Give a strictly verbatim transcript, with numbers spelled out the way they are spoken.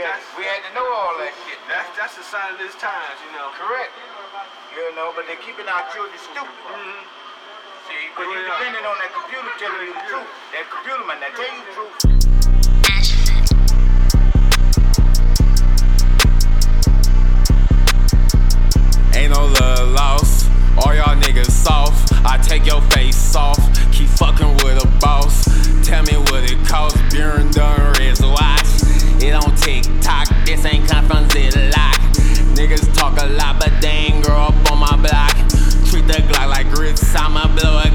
had, we had to know all that shit. That's that's the sign of this times, you know. Correct. You know, but they're keeping our children stupid. Mm-hmm. See, because you're depending on that computer telling you the truth. That computer man, that tell you the truth. Ain't no love lost, all y'all niggas soft. I take your face off, keep fucking with a boss. Tell me what it costs, Buren done red watch. It on TikTok, this ain't come from Zillock. Niggas talk a lot, but they ain't grow up on my block. Treat the Glock like grits, I'ma blow it